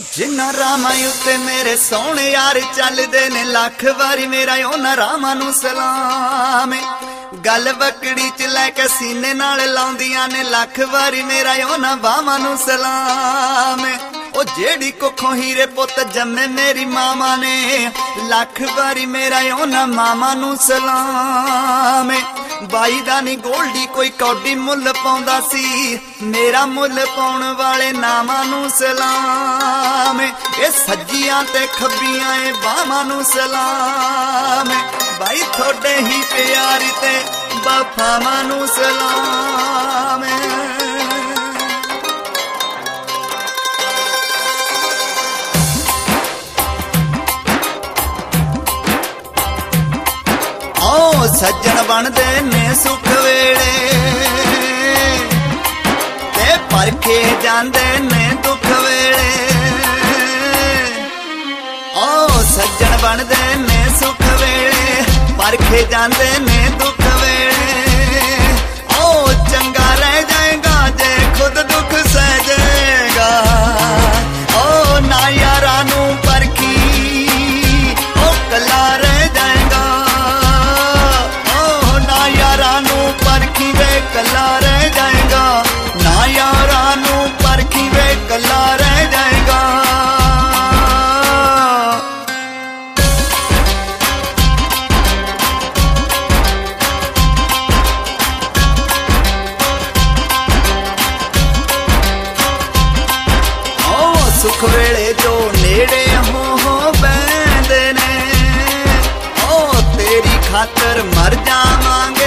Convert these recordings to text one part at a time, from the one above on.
जिन्ना रामा उत्ते मेरे सोने यार चलदे ने लख वारी मेरा उन्हां रामा नूं सलाम। गल बकड़ी च लैके सीने नाल लाउंदियां ने लख वारी मेरा उन्हां बावां नूं सलाम। ओ जेड़ी कुखों हीरे पुत जम्मे मेरी मामा ने लख वारी मेरा उन्हां मामा नूं सलाम। बाई दा नी गोल्डी कोई कौडी मुल पाउंदा सी मेरा मुल पाउण वाले नामां नूं सलाम। ए सज्जियां ते खब्बियां ए बावां नूं सलाम। बाई थोड़े ही प्यार ते वफावां नूं सलाम। सज्जन बनदे ने सुख वेले ते परखे जांदे ने दुख वेले। ओ सज्जन बनदे ने सुख वेले परखे जांदे ने दुख वेले। ओ चंगा रह जाएगा जे खुद दुख सहजेगा। ओ ना यारां नूं परखी ओ कला रह जाएगा। परखी वे कला रह जाएगा ना यारा नू परखी वे कला रह जाएगा। ओ सुख वेले जो नेड़े हो बैंदे ने ओ तेरी खातर मर जावांगे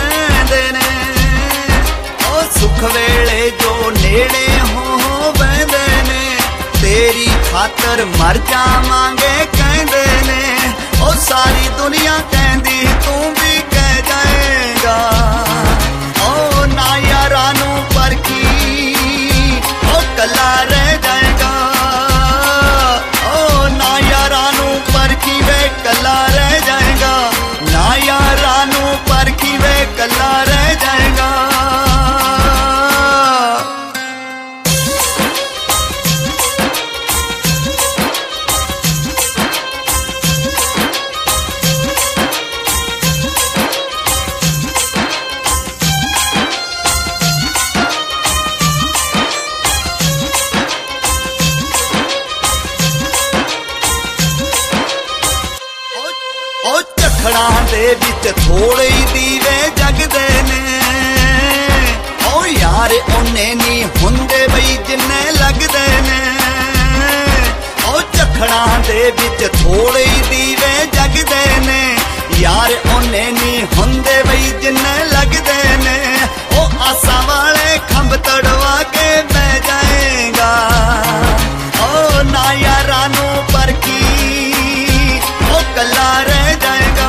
सुख वेले जो नेड़े हो बंदे ने तेरी खातर मर जावांगे कहंदे ने। ओ सारी दुनिया कहंदी तू भी कह जाएगा। ओ ना यारां नूं परखी ओ कला रह जाएगा। ओ ना यारां नूं परखी वे कला रह जाएगा ना यारां नूं परखी वे कला रह जाएगा। झखड़ां दे विच थोड़े ही दीवे जगदे ने। ओ यार ओने नी हुंदे बई जिन्ने लगदे ने। ओ झखड़ां दे विच थोड़े ही दीवे जगदे ने यार ओने नी हुंदे बई जिन्ने लगदे ने। ओ आसां वाले खंभ तड़वा के बह जाएगा। ओ ना यारां नूं परखी ओ कला रह जाएगा।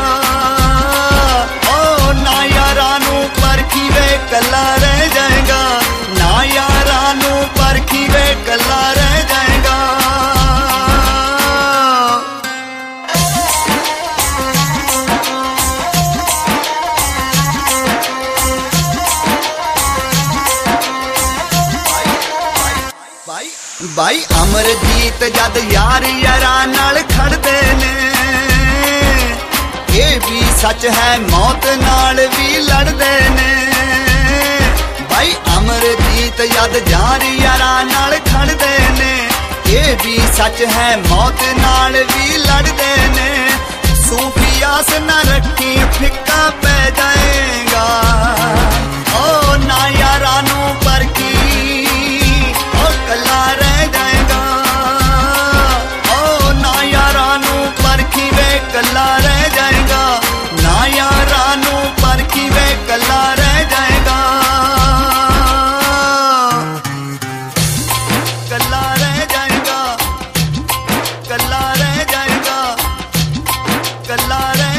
ओ ना यारां नूं परखी वे कला रह जाएगा ना यारां नूं परखी वे कला रह जाएगा। भाई अमरजीत जद यार यारां नाल खड़दे ने ये भी सच है मौत नाल भी लड़दे ने। भाई अमरजीत जद यार यारां नाल खड़दे ने ये भी सच है मौत नाल भी लड़दे ने। सूफियास न रखी फिक्का पै जाएगा। ओ ना यारां नूं परखी ओ कला रह जाएगा। ओ ना यारां नूं परखी वे कला रह जाएगा ना यारां नूं परखी वे कला रह जाएगा। कला रह जाएगा कला रह जाएगा कला रह